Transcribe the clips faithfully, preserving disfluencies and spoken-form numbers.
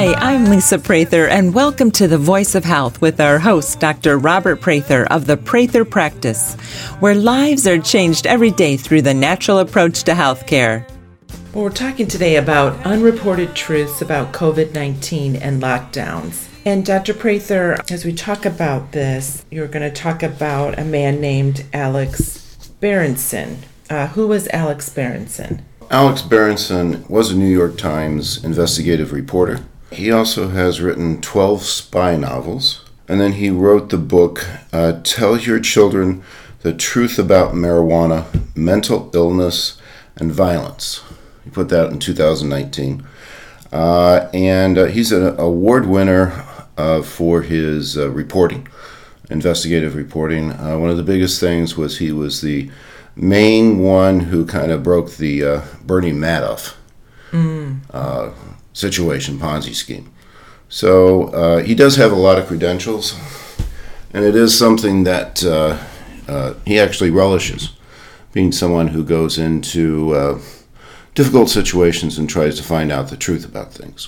Hi, I'm Lisa Prather, and welcome to The Voice of Health with our host, Doctor Robert Prather of the Prather Practice, where lives are changed every day through the natural approach to healthcare. Well, we're talking today about unreported truths about covid nineteen and lockdowns. And Doctor Prather, as we talk about this, you're going to talk about a man named Alex Berenson. Uh, who was Alex Berenson? Alex Berenson was a New York Times investigative reporter. He also has written twelve spy novels, and then he wrote the book, uh, Tell Your Children the Truth About Marijuana, Mental Illness, and Violence. He put that in two thousand nineteen. Uh, and uh, he's an award winner uh, for his uh, reporting, investigative reporting. Uh, one of the biggest things was he was the main one who kind of broke the uh, Bernie Madoff mm. uh, situation, Ponzi scheme. So uh, he does have a lot of credentials, and it is something that uh, uh, he actually relishes, being someone who goes into uh, difficult situations and tries to find out the truth about things.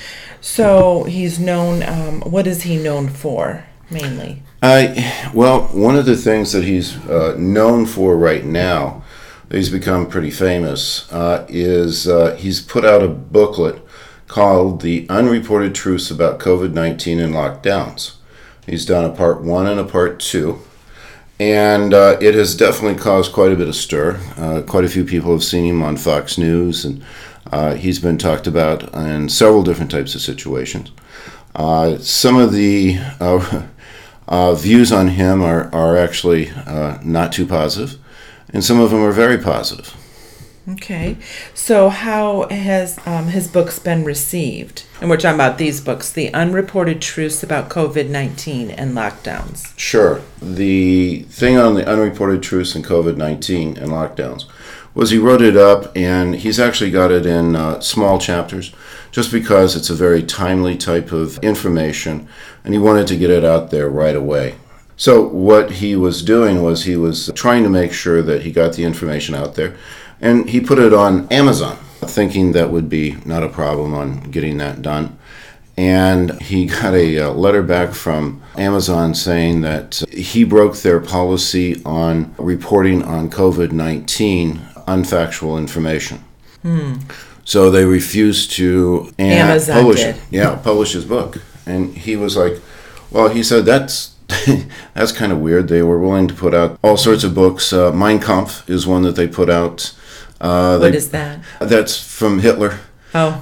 So he's known, um, what is he known for, mainly? I, well, one of the things that he's uh, known for right now, that he's become pretty famous, uh, is uh, he's put out a booklet called The Unreported Truths About covid nineteen and Lockdowns. He's done a part one and a part two, and uh, it has definitely caused quite a bit of stir. Uh, quite a few people have seen him on Fox News, and uh, he's been talked about in several different types of situations. Uh, some of the uh, Uh, views on him are, are actually uh, not too positive, and some of them are very positive. Okay. So how has um, his books been received? And we're talking about these books, The Unreported Truths About covid nineteen and Lockdowns. Sure. The thing on the unreported truths in covid nineteen and lockdowns was he wrote it up, and he's actually got it in uh, small chapters, just because it's a very timely type of information, and he wanted to get it out there right away. So what he was doing was he was trying to make sure that he got the information out there, and he put it on Amazon, thinking that would be not a problem on getting that done. And he got a uh, letter back from Amazon saying that he broke their policy on reporting on covid nineteen unfactual information. Hmm. So they refused to and publish did. it. Yeah, publish his book. And he was like, well, he said, that's that's kind of weird. They were willing to put out all sorts of books. Uh, Mein Kampf is one that they put out. Uh, what they, is that? That's from Hitler. Oh.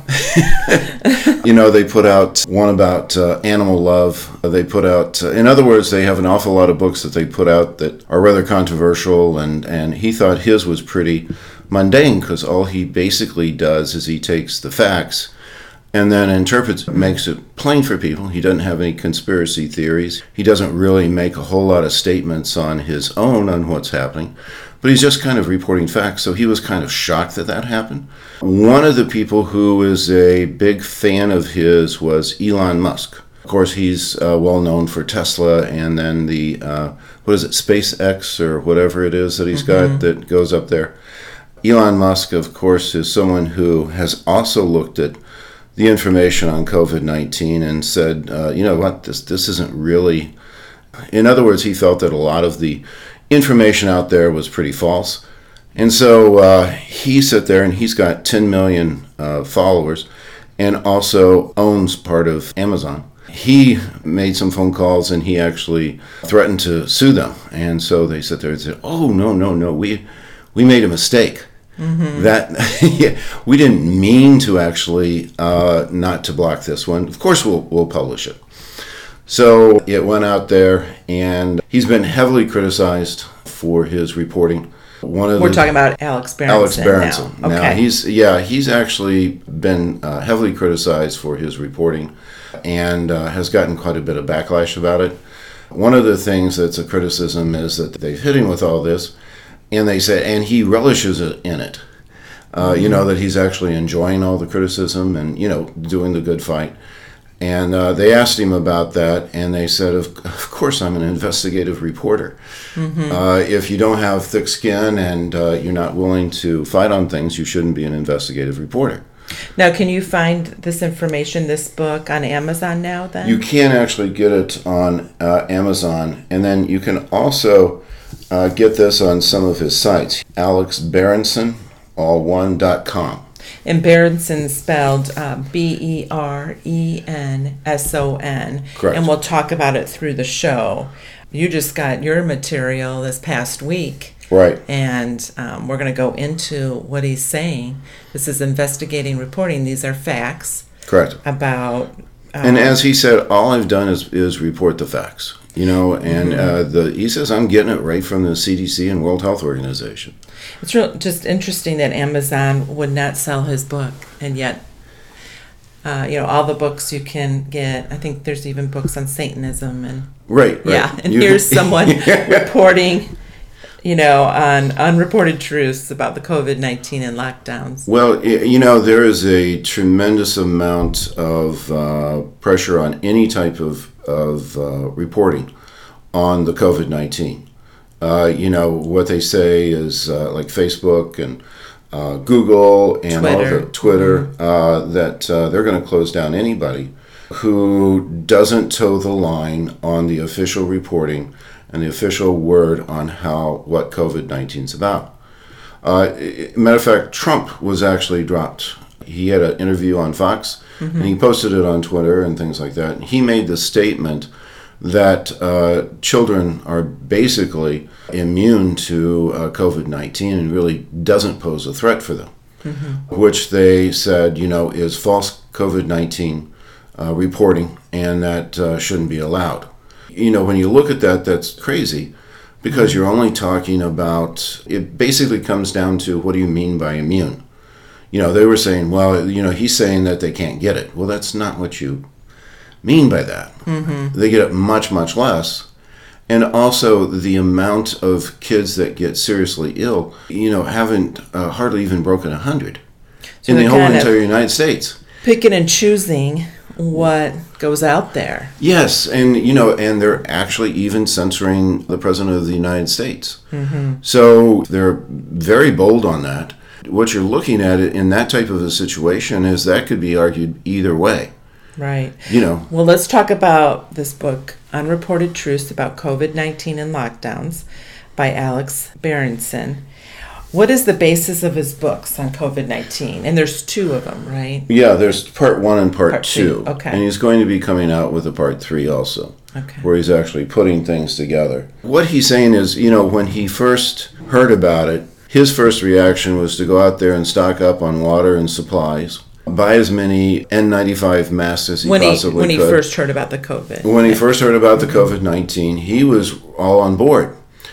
You know, they put out one about uh, animal love. They put out, uh, in other words, they have an awful lot of books that they put out that are rather controversial, and, and he thought his was pretty mundane, because all he basically does is he takes the facts and then interprets, makes it plain for people. He doesn't have any conspiracy theories. He doesn't really make a whole lot of statements on his own on what's happening, but he's just kind of reporting facts. So he was kind of shocked that that happened. One of the people who is a big fan of his was Elon Musk. Of course, he's uh, well known for Tesla, and then the, uh, what is it, SpaceX or whatever it is that he's mm-hmm. got that goes up there. Elon Musk, of course, is someone who has also looked at the information on covid nineteen and said, uh, you know what, this this isn't really... In other words, he felt that a lot of the information out there was pretty false. And so uh, he sat there, and he's got ten million uh, followers, and also owns part of Amazon. He made some phone calls, and he actually threatened to sue them. And so they sat there and said, oh, no, no, no, we we made a mistake. Mm-hmm. That yeah, we didn't mean to actually uh, not to block this one. Of course, we'll we'll publish it. So it went out there, and he's been heavily criticized for his reporting. One of We're the, talking about Alex Berenson. Alex Berenson. Now. Okay. Now he's yeah he's actually been uh, heavily criticized for his reporting, and uh, has gotten quite a bit of backlash about it. One of the things that's a criticism is that they've hit him with all this. And they say, and he relishes it in it. Uh, mm-hmm. You know, that he's actually enjoying all the criticism and, you know, doing the good fight. And uh, they asked him about that, and they said, of, of course, I'm an investigative reporter. Mm-hmm. Uh, if you don't have thick skin and uh, you're not willing to fight on things, you shouldn't be an investigative reporter. Now, can you find this information, this book, on Amazon now then? You can actually get it on uh, Amazon, and then you can also uh, get this on some of his sites. Alex Berenson, all one, dot com. And Berenson spelled uh, B E R E N S O N. Correct. And we'll talk about it through the show. You just got your material this past week. Right. And um, we're going to go into what he's saying. This is investigating reporting. These are facts. Correct. About... Um, and as he said, all I've done is, is report the facts. You know, and mm-hmm. uh, the he says, I'm getting it right from the C D C and World Health Organization. It's real, just interesting that Amazon would not sell his book, and yet, uh, you know, all the books you can get. I think there's even books on Satanism and right, right. yeah. And you, here's someone reporting, you know, on unreported truths about the COVID nineteen and lockdowns. Well, you know, there is a tremendous amount of uh, pressure on any type of of uh, reporting on the COVID nineteen. Uh, you know, what they say is uh, like Facebook and uh, Google and Twitter. all the Twitter, mm-hmm. uh, that uh, they're going to close down anybody who doesn't toe the line on the official reporting and the official word on how what COVID nineteen is about. Uh, matter of fact, Trump was actually dropped. He had an interview on Fox, mm-hmm. and he posted it on Twitter and things like that. And he made the statement that uh, children are basically immune to uh, COVID nineteen and really doesn't pose a threat for them, mm-hmm. which they said, you know, is false COVID nineteen uh, reporting, and that uh, shouldn't be allowed. You know, when you look at that, that's crazy, because mm-hmm. you're only talking about, it basically comes down to, what do you mean by immune? You know, they were saying, well, you know, he's saying that they can't get it. Well, that's not what you mean by that. Mm-hmm. They get it much, much less. And also the amount of kids that get seriously ill, you know, haven't uh, hardly even broken one hundred so in the whole entire United States. Picking and choosing what goes out there. Yes, and, you know, and they're actually even censoring the President of the United States. Mm-hmm. So they're very bold on that. What you're looking at in that type of a situation is that could be argued either way. Right. You know. Well, let's talk about this book, Unreported Truths About COVID nineteen and Lockdowns, by Alex Berenson. What is the basis of his books on COVID nineteen? And there's two of them, right? Yeah, there's part one and part, part two. two. Okay. And he's going to be coming out with a part three also, okay. where he's actually putting things together. What he's saying is, you know, when he first heard about it, his first reaction was to go out there and stock up on water and supplies, buy as many N ninety-five masks as he when possibly he, when could. When he first heard about the COVID. When he first heard about the COVID nineteen, he was all on board.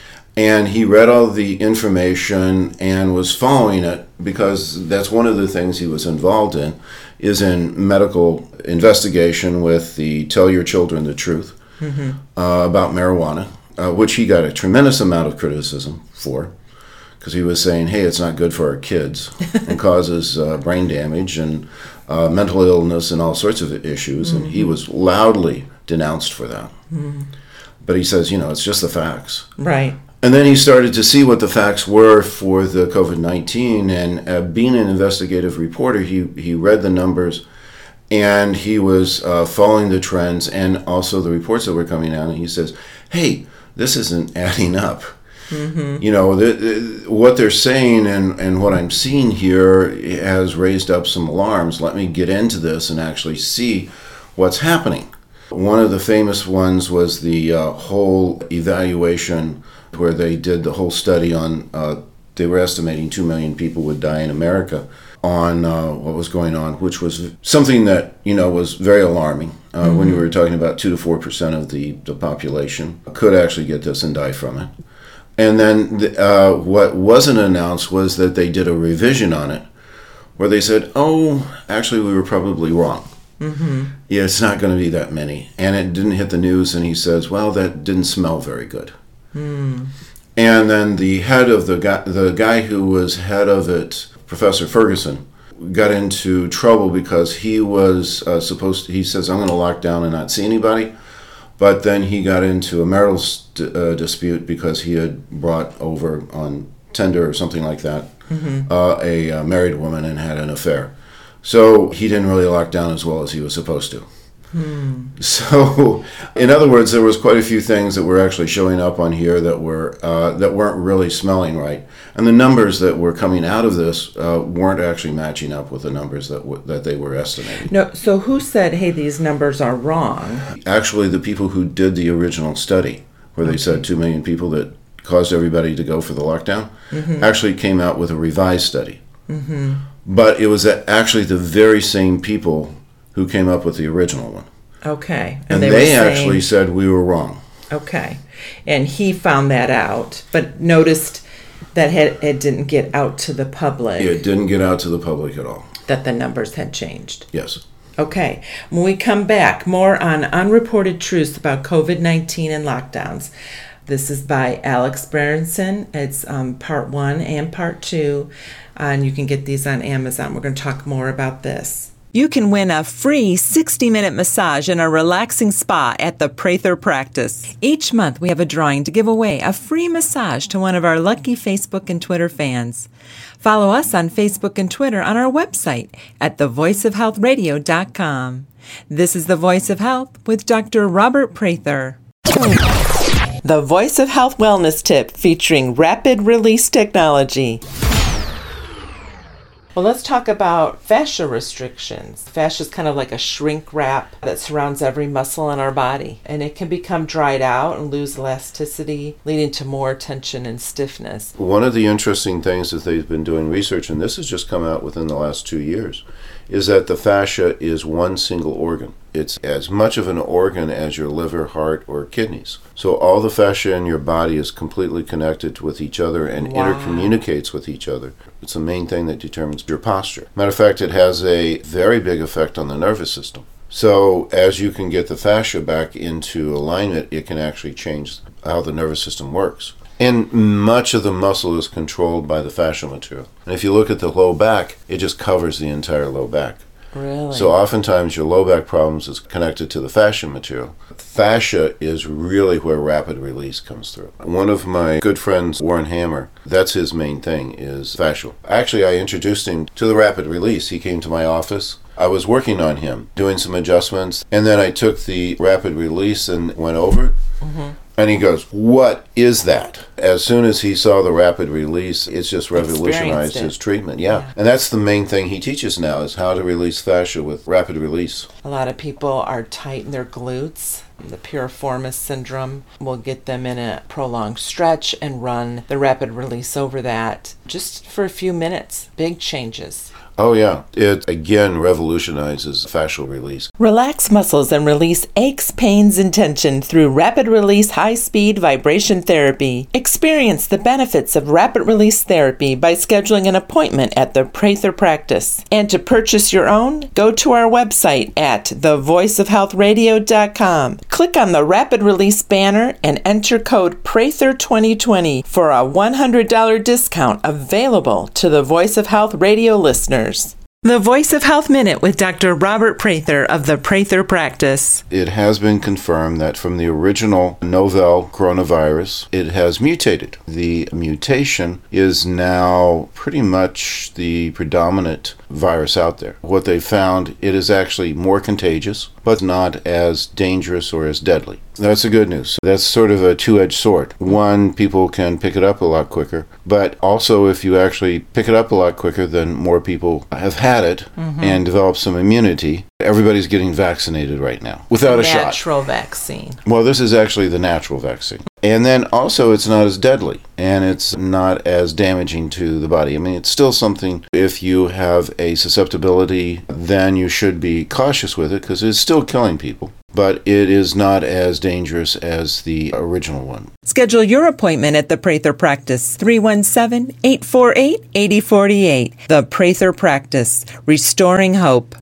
And he read all the information and was following it, because that's one of the things he was involved in, is in medical investigation with the Tell Your Children the Truth mm-hmm. uh, about marijuana, uh, which he got a tremendous amount of criticism for, because he was saying, hey, it's not good for our kids and causes uh, brain damage and uh, mental illness and all sorts of issues. Mm-hmm. And he was loudly denounced for that. Mm-hmm. But he says, you know, it's just the facts. Right. And then he started to see what the facts were for the COVID nineteen, and uh, being an investigative reporter, he, he read the numbers, and he was uh, following the trends and also the reports that were coming out, and he says, hey, this isn't adding up. Mm-hmm. You know, the, the, what they're saying and, and what I'm seeing here has raised up some alarms. Let me get into this and actually see what's happening. One of the famous ones was the uh, whole evaluation where they did the whole study on, uh, they were estimating two million people would die in America on uh, what was going on, which was something that, you know, was very alarming. Uh, mm-hmm. When you were talking about two to four percent of the, the population could actually get this and die from it. And then the, uh, what wasn't announced was that they did a revision on it, where they said, oh, actually we were probably wrong. Mm-hmm. Yeah, it's not going to be that many. And it didn't hit the news, and he says, well, that didn't smell very good. Mm. And then the head of the guy, the guy who was head of it, Professor Ferguson, got into trouble because he was uh, supposed to, he says, I'm going to lock down and not see anybody. But then he got into a marital st- uh, dispute because he had brought over on Tinder or something like that, mm-hmm. uh, a uh, married woman and had an affair. So he didn't really lock down as well as he was supposed to. Hmm. So, in other words, there was quite a few things that were actually showing up on here that were uh, that weren't really smelling right, and the numbers that were coming out of this uh, weren't actually matching up with the numbers that w- that they were estimating. No, so who said, "Hey, these numbers are wrong"? Actually, the people who did the original study, where they okay. said two million people that caused everybody to go for the lockdown, mm-hmm. actually came out with a revised study. Mm-hmm. But it was actually the very same people who came up with the original one. Okay. And, and they, they actually saying, said we were wrong. Okay. And he found that out, but noticed that it, it didn't get out to the public. It didn't get out to the public at all. That the numbers had changed. Yes. Okay. When we come back, more on unreported truths about covid nineteen and lockdowns. This is by Alex Berenson. It's um, part one and part two, and you can get these on Amazon. We're going to talk more about this. You can win a free sixty-minute massage in a relaxing spa at the Prather Practice. Each month, we have a drawing to give away a free massage to one of our lucky Facebook and Twitter fans. Follow us on Facebook and Twitter on our website at the voice of health radio dot com. This is The Voice of Health with Doctor Robert Prather. The Voice of Health Wellness Tip featuring rapid release technology. Well, let's talk about fascia restrictions. Fascia is kind of like a shrink wrap that surrounds every muscle in our body, and it can become dried out and lose elasticity, leading to more tension and stiffness. One of the interesting things that they've been doing research, and this has just come out within the last two years, is that the fascia is one single organ. It's as much of an organ as your liver, heart, or kidneys. So all the fascia in your body is completely connected with each other and wow. intercommunicates with each other. It's the main thing that determines your posture. Matter of fact, it has a very big effect on the nervous system. So as you can get the fascia back into alignment, it can actually change how the nervous system works. And much of the muscle is controlled by the fascial material. And if you look at the low back, it just covers the entire low back. Really? So oftentimes your low back problems is connected to the fascia material. Fascia is really where rapid release comes through. One of my good friends, Warren Hammer, that's his main thing, is fascial. Actually, I introduced him to the rapid release. He came to my office. I was working on him, doing some adjustments, and then I took the rapid release and went over it. Mm-hmm. And he goes, "What is that?" As soon as he saw the rapid release, it's just revolutionized his treatment. Yeah. yeah. And that's the main thing he teaches now, is how to release fascia with rapid release. A lot of people are tight in their glutes. The piriformis syndrome will get them in a prolonged stretch and run the rapid release over that just for a few minutes. Big changes. Oh, yeah. It, again, revolutionizes fascial release. Relax muscles and release aches, pains, and tension through rapid release high-speed vibration therapy. Experience the benefits of rapid release therapy by scheduling an appointment at the Prather Practice. And to purchase your own, go to our website at the voice of health radio dot com. Click on the rapid release banner and enter code Prather twenty twenty for a one hundred dollars discount available to the Voice of Health radio listeners. The Voice of Health Minute with Doctor Robert Prather of the Prather Practice. It has been confirmed that from the original novel coronavirus, it has mutated. The mutation is now pretty much the predominant virus out there. What they found, it is actually more contagious, but not as dangerous or as deadly. That's the good news. That's sort of a two-edged sword. One, people can pick it up a lot quicker, but also if you actually pick it up a lot quicker, then more people have had it mm-hmm. and develop some immunity. Everybody's getting vaccinated right now without a shot. Natural vaccine. Well, this is actually the natural vaccine. And then also it's not as deadly and it's not as damaging to the body. I mean, it's still something, if you have a susceptibility, then you should be cautious with it because it's still killing people. But it is not as dangerous as the original one. Schedule your appointment at the Prather Practice, three one seven, eight four eight, eight zero four eight. The Prather Practice, restoring hope.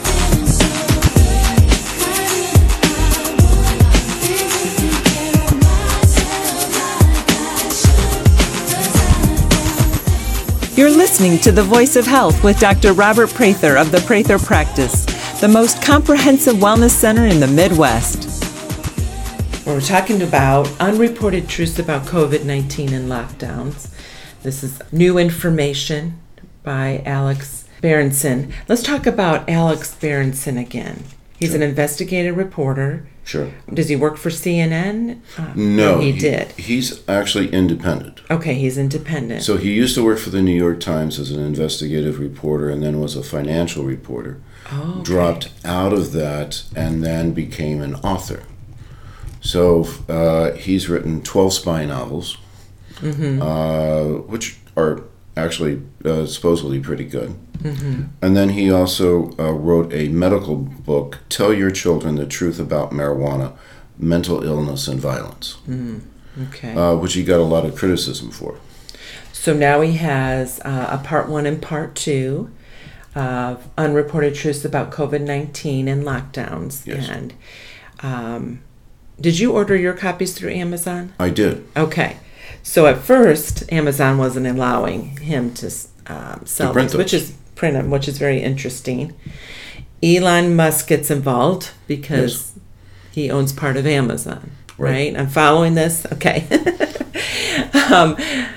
You're listening to The Voice of Health with Doctor Robert Prather of the Prather Practice, the most comprehensive wellness center in the Midwest. We're talking about unreported truths about covid nineteen and lockdowns. This is new information by Alex Berenson. Let's talk about Alex Berenson again. He's Sure. an investigative reporter. Sure. Does he work for C N N? Uh, No, he, did. He's actually independent. Okay, he's independent. So he used to work for the New York Times as an investigative reporter and then was a financial reporter. oh, okay. Dropped out of that and then became an author. So uh, he's written twelve spy novels, Mm-hmm. uh, which are actually uh, supposedly pretty good. Mm-hmm. And then he also uh, wrote a medical book, Tell Your Children the Truth About Marijuana, Mental Illness and Violence, Mm, okay. uh, which he got a lot of criticism for. So now he has uh, a part one and part two of unreported truths about COVID nineteen and lockdowns. Yes. And um, did you order your copies through Amazon? I did. Okay. So at first, Amazon wasn't allowing him to um, sell To print these, which those. is print them, which is very interesting. Elon Musk gets involved because Yes. he owns part of Amazon, right? Right. I'm following this. Okay. um,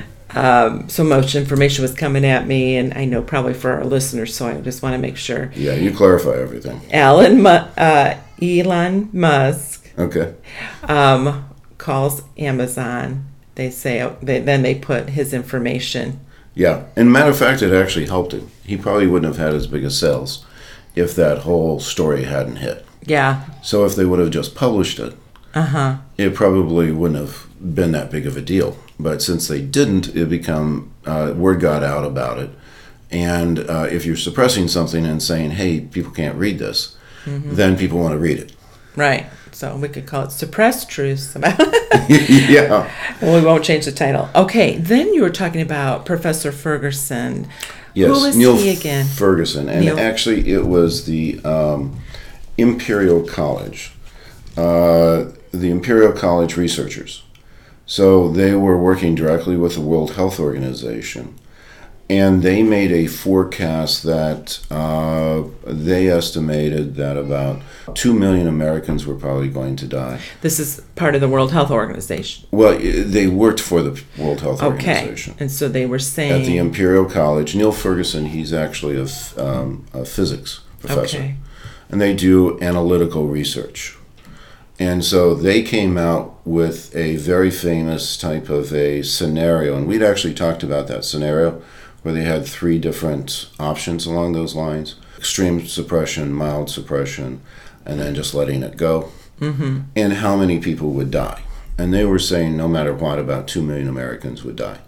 um, so much information was coming at me, and I know probably for our listeners, so I just want to make sure. Yeah, you clarify everything. Alan, Mu- uh, Elon Musk Okay. um, calls Amazon. They say they, then they put his information. Yeah, and matter of fact, it actually helped him. He probably wouldn't have had as big a sales if that whole story hadn't hit. Yeah. So if they would have just published it, Uh huh. it probably wouldn't have been that big of a deal. But since they didn't, it become uh, word got out about it. And uh, if you're suppressing something and saying, "Hey, people can't read this," Mm-hmm. then people want to read it. Right. So we could call it suppressed truths about. Yeah. Well, we won't change the title. Okay. Then you were talking about Professor Ferguson. Yes, Who was Neil he again? Ferguson, and Neil- actually it was the um, Imperial College, uh, the Imperial College researchers. So they were working directly with the World Health Organization, and they made a forecast that uh, they estimated that about two million Americans were probably going to die. This is part of the World Health Organization. Well, i- they worked for the World Health Okay. Organization. And so they were saying. At the Imperial College. Neil Ferguson, he's actually a, f- um, a physics professor. Okay. And they do analytical research. And so they came out with a very famous type of a scenario. And we'd actually talked about that scenario where they had three different options along those lines: extreme suppression, mild suppression, and then just letting it go. Mm-hmm. And how many people would die. And they were saying no matter what, about two million Americans would die,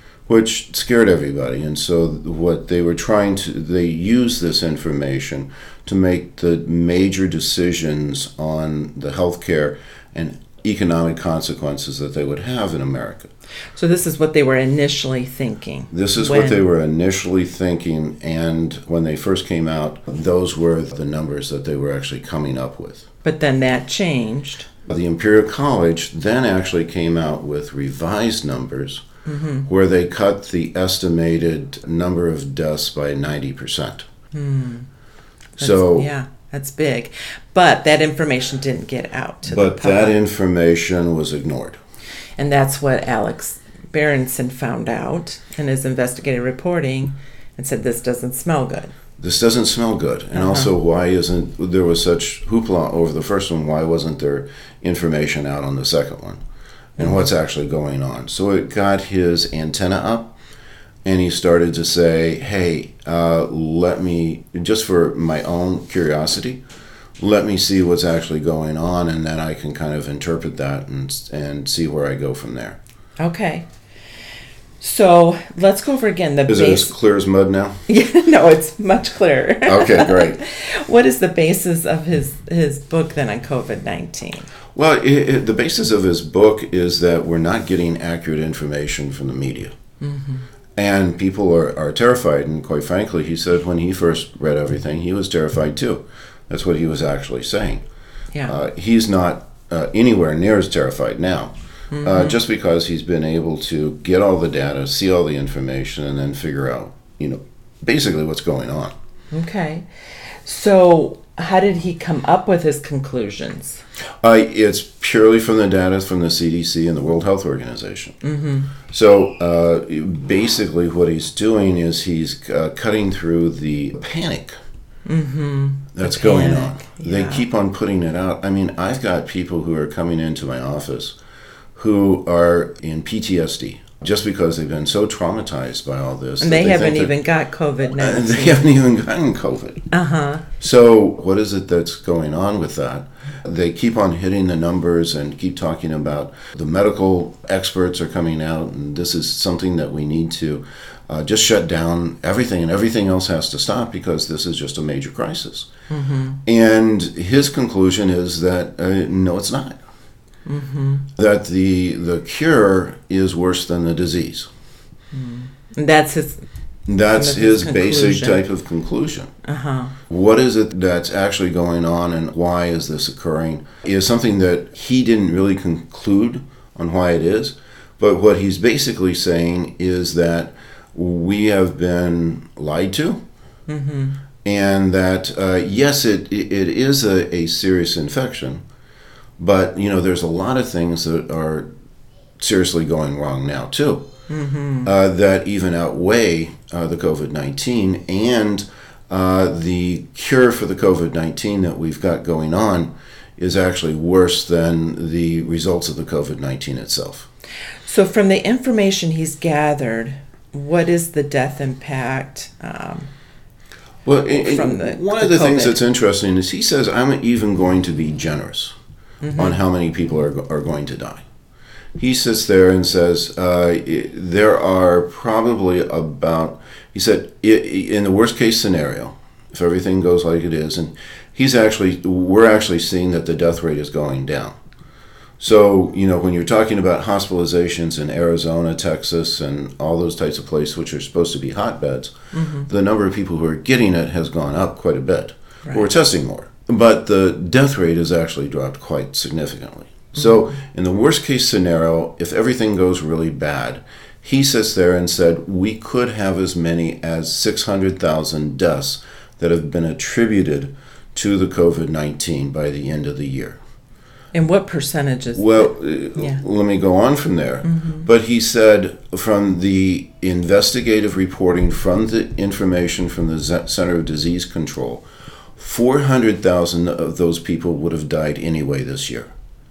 which scared everybody. And so what they were trying to, they used this information to make the major decisions on the healthcare and economic consequences that they would have in America. So this is what they were initially thinking. This is when- what they were initially thinking, and when they first came out, those were the numbers that they were actually coming up with. But then that changed. The Imperial College then actually came out with revised numbers Mm-hmm. where they cut the estimated number of deaths by ninety percent. Hmm. That's- So, yeah, that's big. But that information didn't get out to the but public. that information was ignored. And that's what Alex Berenson found out in his investigative reporting and said, this doesn't smell good. This doesn't smell good. And Uh-huh. also, why isn't there was such hoopla over the first one? Why wasn't there information out on the second one? And what's actually going on? So it got his antenna up, and he started to say, hey, uh, let me, just for my own curiosity, let me see what's actually going on, and then I can kind of interpret that and, and see where I go from there. Okay. So let's go over again the Is it as base. clear as mud now? Yeah, no, it's much clearer. Okay, great. What is the basis of his his book then on COVID nineteen? Well, it, it, the basis of his book is that we're not getting accurate information from the media. Mm-hmm. And people are, are terrified. And quite frankly, he said when he first read everything, he was terrified too. That's what he was actually saying. Yeah. Uh, he's not uh, anywhere near as terrified now, Mm-hmm. uh, just because he's been able to get all the data, see all the information, and then figure out, you know, basically what's going on. Okay. So how did he come up with his conclusions? Uh, it's purely from the data from the C D C and the World Health Organization. Mm-hmm. So uh, basically what he's doing is he's uh, cutting through the panic mm-hmm. that's the going panic. on. Yeah. They keep on putting it out. I mean, I've got people who are coming into my office who are in P T S D just because they've been so traumatized by all this. And they, they haven't think even got COVID nineteen. Uh, they haven't even gotten COVID. Uh-huh. So what is it that's going on with that? They keep on hitting the numbers and keep talking about the medical experts are coming out, and this is something that we need to uh, just shut down everything, and everything else has to stop because this is just a major crisis. Mm-hmm. And his conclusion is that uh, no, it's not. Mm-hmm. That the the cure is worse than the disease. Mm. And that's his. That's his, his basic conclusion. type of conclusion. Uh-huh. What is it that's actually going on and why is this occurring is something that he didn't really conclude on why it is. But what he's basically saying is that we have been lied to, mm-hmm. and that, uh, yes, it it is a, a serious infection, but, you know, there's a lot of things that are seriously going wrong now, too. Mm-hmm. Uh, that even outweigh uh, the COVID nineteen, and uh, the cure for the COVID nineteen that we've got going on is actually worse than the results of the COVID nineteen itself. So from the information he's gathered, what is the death impact? Um, well, it, from the, one the of the COVID. things that's interesting is he says, I'm even going to be generous mm-hmm. on how many people are, are going to die. He sits there and says, uh, there are probably about, he said, in the worst case scenario, if everything goes like it is, and he's actually, we're actually seeing that the death rate is going down. So, you know, when you're talking about hospitalizations in Arizona, Texas, and all those types of places which are supposed to be hotbeds, mm-hmm. the number of people who are getting it has gone up quite a bit. Right. We're testing more. But the death rate has actually dropped quite significantly. So in the worst case scenario, if everything goes really bad, he sits there and said, we could have as many as six hundred thousand deaths that have been attributed to the COVID nineteen by the end of the year. And what percentage is Well, that? Yeah. let me go on from there. Mm-hmm. But he said from the investigative reporting, from the information from the Center of Disease Control, four hundred thousand of those people would have died anyway this year.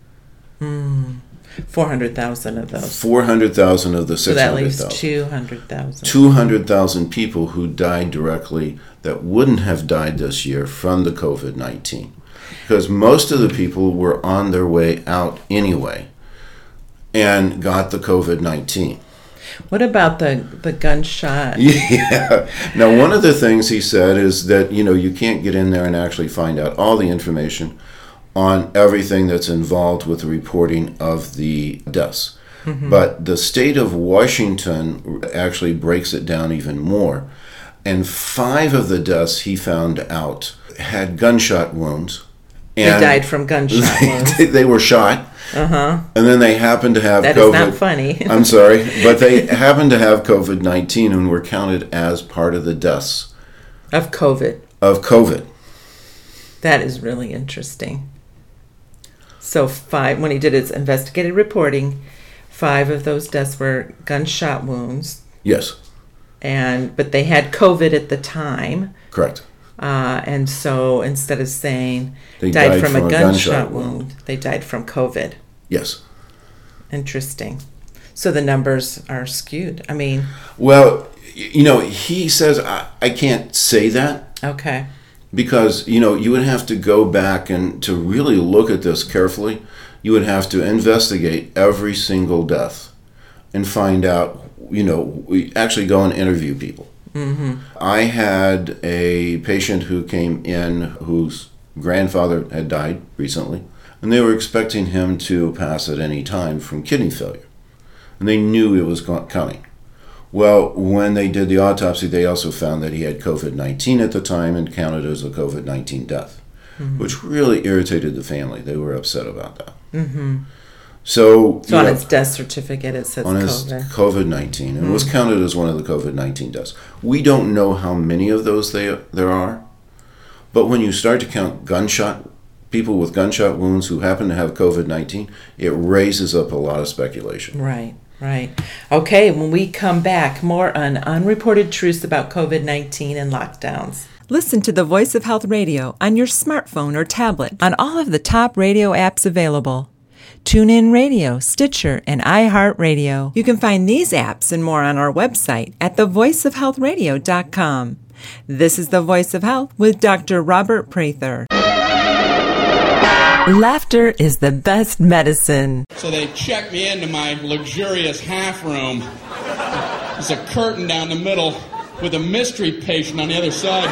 Mm. four hundred thousand of those. four hundred thousand of the So that six hundred leaves thousand. two hundred thousand. two hundred thousand people who died directly that wouldn't have died this year from the COVID nineteen. Because most of the people were on their way out anyway and got the COVID nineteen. What about the, the gunshot? Yeah. Now, one of the things he said is that, you know, you can't get in there and actually find out all the information on everything that's involved with the reporting of the deaths. Mm-hmm. But the state of Washington actually breaks it down even more. And five of the deaths he found out had gunshot wounds. And they died from gunshot wounds. They, they were shot. Uh-huh. And then they happened to have that COVID. That is not funny. I'm sorry. But they happened to have COVID nineteen and were counted as part of the deaths. Of COVID. Of COVID. That is really interesting. So five, when he did his investigative reporting, five of those deaths were gunshot wounds. Yes. And but they had COVID at the time. Correct. Uh, and so instead of saying they died, died from, from a, a gunshot, gunshot wound, wound, they died from COVID. Yes. Interesting. So the numbers are skewed. I mean. Well, you know, he says, I, I can't say that. Okay. Because, you know, you would have to go back and to really look at this carefully, you would have to investigate every single death and find out, you know, we actually go and interview people. Mm-hmm. I had a patient who came in whose grandfather had died recently, and they were expecting him to pass at any time from kidney failure. And they knew it was coming. Well, when they did the autopsy, they also found that he had COVID nineteen at the time and counted as a COVID nineteen death, mm-hmm. which really irritated the family. They were upset about that. Mm-hmm. So, so on know, its death certificate, it says on COVID. his COVID nineteen, and mm-hmm. was counted as one of the COVID nineteen deaths. We don't know how many of those they, there are, But when you start to count gunshot, people with gunshot wounds who happen to have covid nineteen, it raises up a lot of speculation. Right, right. Okay, when we come back, more on unreported truths about covid nineteen and lockdowns. Listen to the Voice of Health Radio on your smartphone or tablet on all of the top radio apps available. TuneIn Radio, Stitcher, and iHeartRadio. You can find these apps and more on our website at the voice of health radio dot com. This is The Voice of Health with Doctor Robert Prather. Laughter is the best medicine. So they checked me into my luxurious half room. There's a curtain down the middle with a mystery patient on the other side.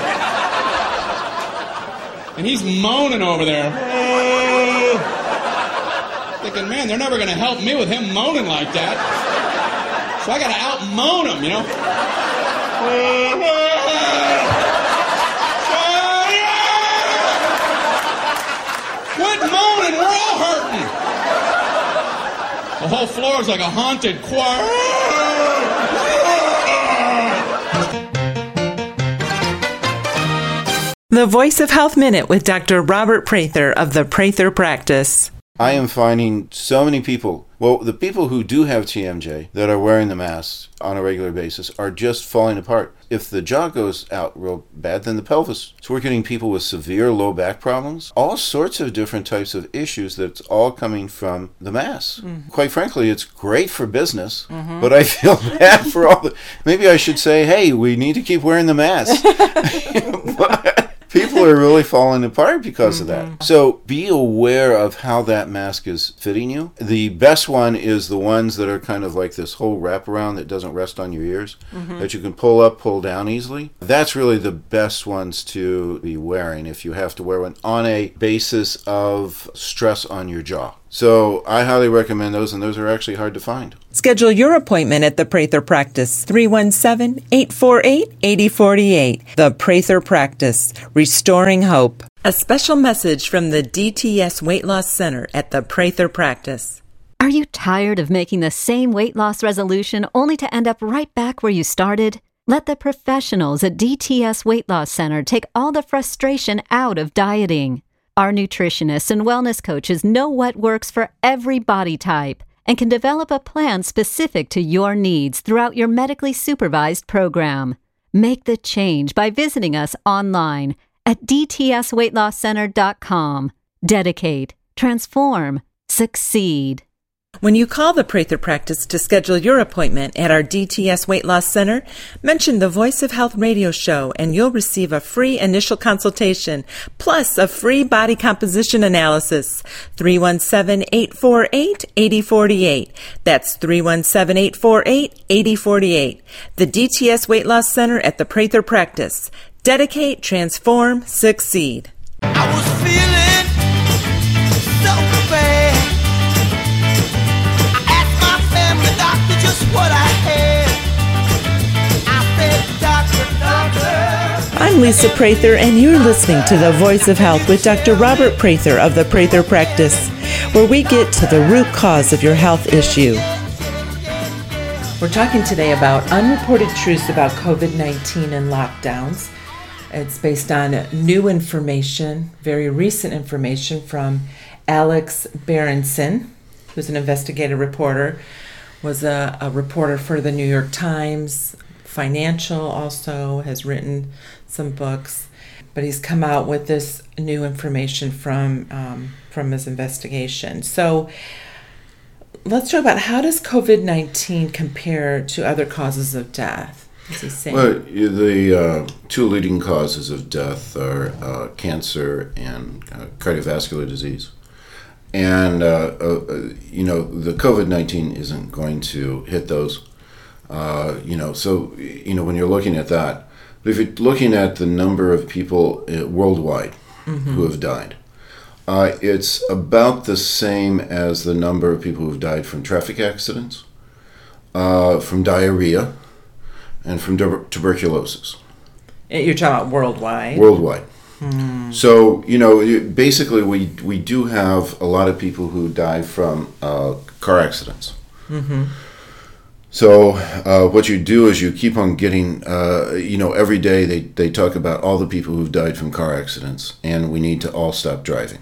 And he's moaning over there. Thinking, man, they're never going to help me with him moaning like that. So I got to out-moan him, you know? Quit moaning, we're all hurting. The whole floor is like a haunted choir. The Voice of Health Minute with Doctor Robert Prather of the Prather Practice. I am finding so many people, well, the people who do have T M J that are wearing the masks on a regular basis are just falling apart. If the jaw goes out real bad, then the pelvis. So we're getting people with severe low back problems, all sorts of different types of issues that's all coming from the mask. Mm-hmm. Quite frankly, it's great for business, mm-hmm. but I feel bad for all the, maybe I should say, hey, we need to keep wearing the mask. But people are really falling apart because mm-hmm. of that. So be aware of how that mask is fitting you. The best one is the ones that are kind of like this whole wraparound that doesn't rest on your ears, mm-hmm. that you can pull up, pull down easily. That's really the best ones to be wearing if you have to wear one on a basis of stress on your jaw. So I highly recommend those, and those are actually hard to find. Schedule your appointment at the Prather Practice, three one seven, eight four eight, eight zero four eight. The Prather Practice, restoring hope. A special message from the D T S Weight Loss Center at the Prather Practice. Are you tired of making the same weight loss resolution only to end up right back where you started? Let the professionals at D T S Weight Loss Center take all the frustration out of dieting. Our nutritionists and wellness coaches know what works for every body type and can develop a plan specific to your needs throughout your medically supervised program. Make the change by visiting us online at d t s weight loss center dot com. Dedicate, transform, succeed. When you call the Prather Practice to schedule your appointment at our D T S Weight Loss Center, mention the Voice of Health radio show and you'll receive a free initial consultation plus a free body composition analysis. three one seven, eight four eight, eight zero four eight. That's three one seven, eight four eight, eight zero four eight. The D T S Weight Loss Center at the Prather Practice. Dedicate, transform, succeed. I was feeling so bad. Just what I had. I said, doctor, doctor. I'm Lisa Prather, and you're listening to The Voice of Health with Doctor Robert Prather of the Prather Practice, where we get to the root cause of your health issue. We're talking today about unreported truths about covid nineteen and lockdowns. It's based on new information, very recent information from Alex Berenson, who's an investigative reporter, was a, a reporter for the New York Times, Financial also, has written some books, but he's come out with this new information from um, from his investigation. So let's talk about, how does covid nineteen compare to other causes of death? Is he saying? Well, the uh, two leading causes of death are uh, cancer and uh, cardiovascular disease. And, uh, uh, you know, the covid nineteen isn't going to hit those, uh, you know, so, you know, when you're looking at that, but if you're looking at the number of people uh, worldwide mm-hmm. who have died, uh, it's about the same as the number of people who've died from traffic accidents, uh, from diarrhea, and from tuber- tuberculosis. You're talking about worldwide? Worldwide. So, you know, basically we we do have a lot of people who die from uh, car accidents. Mm-hmm. So uh, what you do is you keep on getting, uh, you know, every day they, they talk about all the people who've died from car accidents, and we need to all stop driving.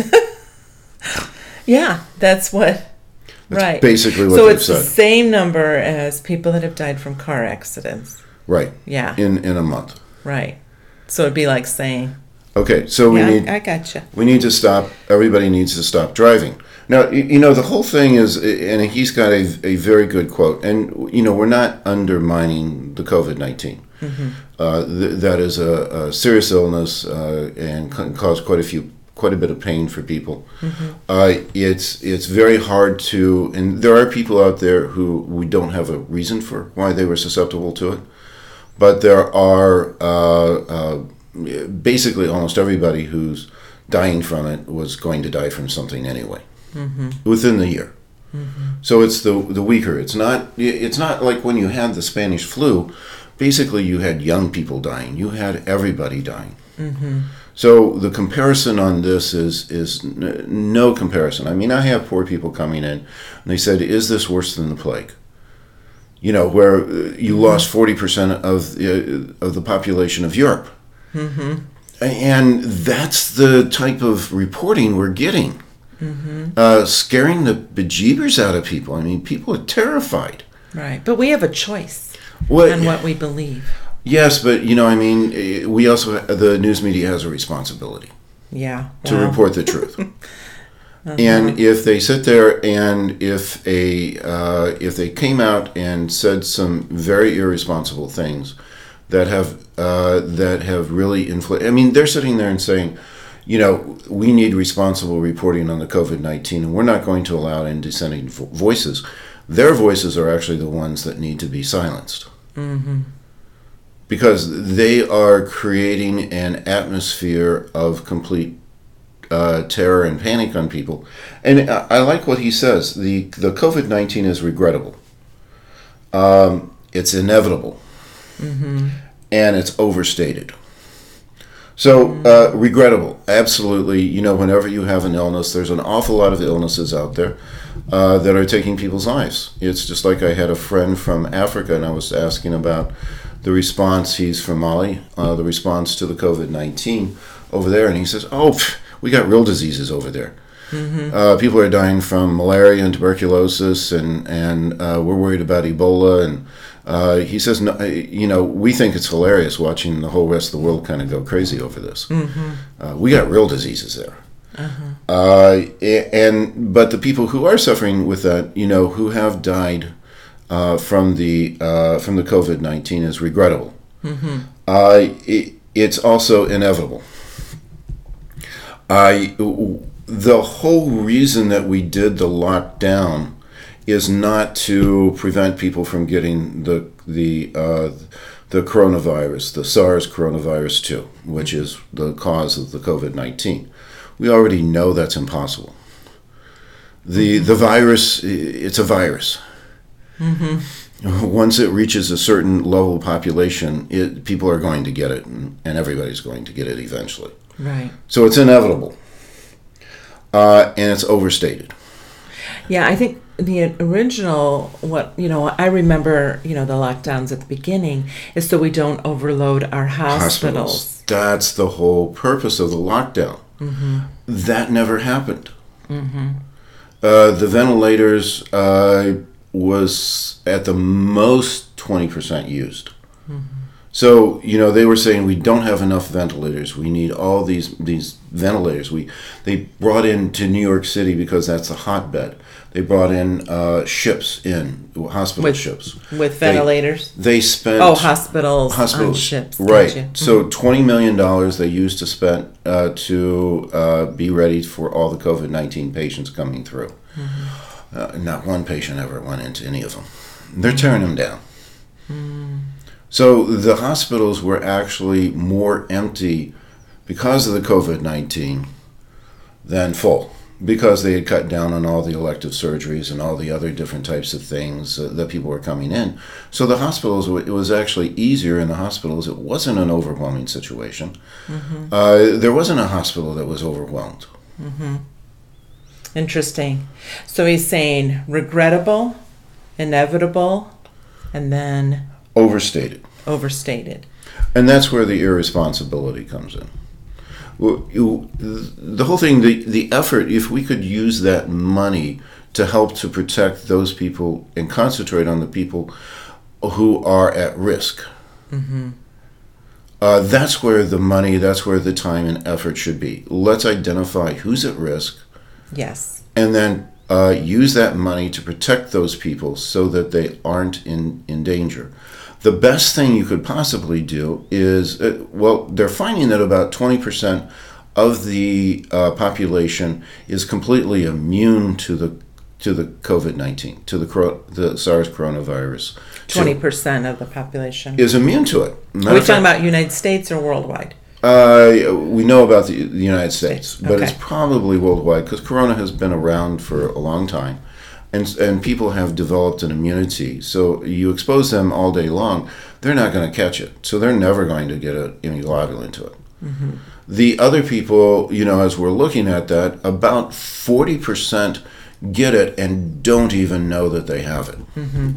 Yeah, that's what, That's right. basically what so they've it's said. the same number as people that have died from car accidents. Right. Yeah. In in a month. Right. So it'd be like saying, Okay, so we yeah, need I gotcha. we need to stop. Everybody needs to stop driving. Now, you, you know, the whole thing is, and he's got a, a very good quote. And you know, we're not undermining the COVID nineteen. Mm-hmm. Uh, th- that is a, a serious illness uh, and can cause quite a few, quite a bit of pain for people. Mm-hmm. Uh, it's it's very hard to, and there are people out there who we don't have a reason for why they were susceptible to it, but there are. Uh, uh, Basically, almost everybody who's dying from it was going to die from something anyway, mm-hmm. within the year. Mm-hmm. So it's the the weaker. It's not. It's not like when you had the Spanish flu. Basically, you had young people dying. You had everybody dying. Mm-hmm. So the comparison on this is is n- no comparison. I mean, I have poor people coming in, and they said, "Is this worse than the plague?" You know, where you mm-hmm. lost forty percent of uh, of the population of Europe. Mm-hmm. And that's the type of reporting we're getting, mm-hmm. uh, scaring the bejeebers out of people. I mean, people are terrified. Right, but we have a choice what, on what we believe. Yes, but you know, I mean, we also the news media has a responsibility. Yeah, to well. report the truth. uh-huh. And if they sit there and if a uh, if they came out and said some very irresponsible things that have uh, that have really inflated. I mean, they're sitting there and saying, you know, we need responsible reporting on the COVID nineteen, and we're not going to allow in dissenting vo- voices. Their voices are actually the ones that need to be silenced. Mm-hmm. Because they are creating an atmosphere of complete uh, terror and panic on people. And I, I like what he says. The, the COVID nineteen is regrettable. Um, it's inevitable. Mm-hmm. And it's overstated. So, uh, regrettable, absolutely. You know, whenever you have an illness, there's an awful lot of illnesses out there uh, that are taking people's lives. It's just like I had a friend from Africa, and I was asking about the response. He's from Mali, uh, the response to the COVID nineteen over there, and he says, "Oh, pff, we got real diseases over there. Mm-hmm. Uh, people are dying from malaria and tuberculosis, and and uh, we're worried about Ebola." And uh, he says, no, "You know, we think it's hilarious watching the whole rest of the world kind of go crazy over this. Mm-hmm. Uh, we got real diseases there." Uh-huh. Uh, and but the people who are suffering with that, you know, who have died uh, from the uh, from the COVID nineteen is regrettable. Mm-hmm. Uh, it, it's also inevitable. I. The whole reason that we did the lockdown is not to prevent people from getting the the uh, the coronavirus, the SARS coronavirus two, which is the cause of the COVID nineteen. We already know that's impossible. The the virus, it's a virus. Mm-hmm. Once it reaches a certain level of population, it, people are going to get it, and, and everybody's going to get it eventually. Right. So it's inevitable. Uh, and it's overstated. Yeah, I think the original, what, you know, I remember, you know, the lockdowns at the beginning is so we don't overload our hospitals. hospitals. That's the whole purpose of the lockdown. Mm-hmm. That never happened. Mm-hmm. Uh, the ventilators uh, was at the most twenty percent used. Mm-hmm. So, you know, they were saying we don't have enough ventilators. We need all these these ventilators. We they brought in to New York City because that's a hotbed. They brought in uh, ships in, hospital with, ships. With ventilators? They, they spent... Oh, hospitals, hospitals on ships. Right. Mm-hmm. So twenty million dollars they used to spend uh, to uh, be ready for all the COVID nineteen patients coming through. Mm-hmm. Uh, not one patient ever went into any of them. They're tearing them down. Mm-hmm. So the hospitals were actually more empty because of the COVID nineteen than full, because they had cut down on all the elective surgeries and all the other different types of things uh, that people were coming in. So the hospitals, it was actually easier in the hospitals. It wasn't an overwhelming situation. Mm-hmm. Uh, there wasn't a hospital that was overwhelmed. Mm-hmm. Interesting. So he's saying regrettable, inevitable, And then Overstated. overstated. And that's where the irresponsibility comes in. Well, you, the whole thing, the, the effort, if we could use that money to help to protect those people and concentrate on the people who are at risk, mm-hmm. uh, that's where the money, that's where the time and effort should be. Let's identify who's at risk. Yes. And then uh, use that money to protect those people so that they aren't in, in danger. The best thing you could possibly do is, uh, well, they're finding that about twenty percent of the uh, population is completely immune to the to the COVID nineteen, to the coro- the SARS coronavirus. twenty percent of the population. Is immune to it. Are we talking about United States or worldwide? Uh, we know about the, the United States, States. but Okay. it's probably worldwide because Corona has been around for a long time, and and people have developed an immunity. So you expose them all day long, they're not going to catch it. So they're never going to get an immunoglobulin to it. Mm-hmm. The other people, you know, as we're looking at that, about forty percent get it and don't even know that they have it. Mm-hmm.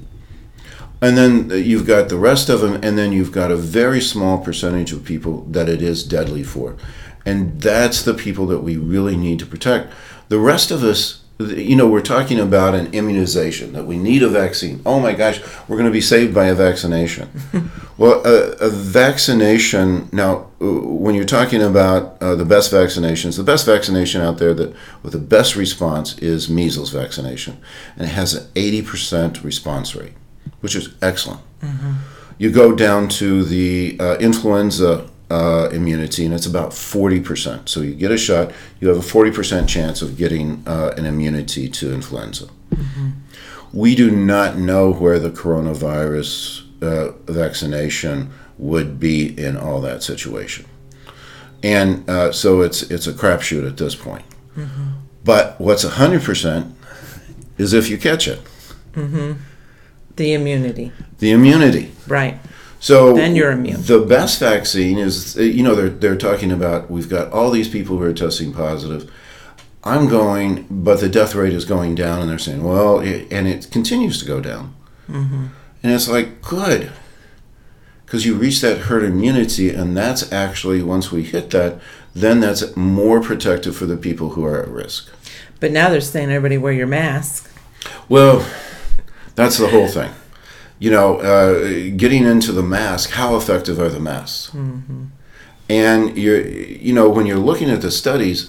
And then you've got the rest of them, and then you've got a very small percentage of people that it is deadly for. And that's the people that we really need to protect. The rest of us, you know, we're talking about an immunization, that we need a vaccine. Oh my gosh, we're going to be saved by a vaccination. Well, a, a vaccination, now, when you're talking about uh, the best vaccinations, the best vaccination out there that with the best response is measles vaccination. And it has an eighty percent response rate, which is excellent. Mm-hmm. You go down to the uh, influenza uh, immunity, and it's about forty percent. So you get a shot, you have a forty percent chance of getting uh, an immunity to influenza. Mm-hmm. We do not know where the coronavirus uh, vaccination would be in all that situation. And uh, so it's it's a crapshoot at this point. Mm-hmm. But what's one hundred percent is if you catch it. Mm-hmm. The immunity. The immunity. Right. So then you're immune. The best vaccine is, you know, they're they're talking about, we've got all these people who are testing positive. I'm going, but the death rate is going down, and they're saying, well, it, and it continues to go down. Mm-hmm. And it's like, good, because you reach that herd immunity, and that's actually, once we hit that, then that's more protective for the people who are at risk. But now they're saying everybody wear your mask. Well, that's the whole thing. You know, uh, getting into the mask, how effective are the masks? Mm-hmm. And, you're, you know, when you're looking at the studies,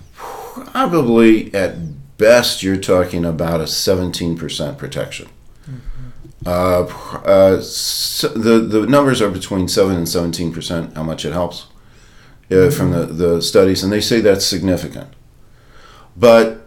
probably at best you're talking about a seventeen percent protection. Mm-hmm. Uh, uh, so the, the numbers are between seven and seventeen percent, how much it helps uh, mm-hmm. from the, the studies, and they say that's significant. But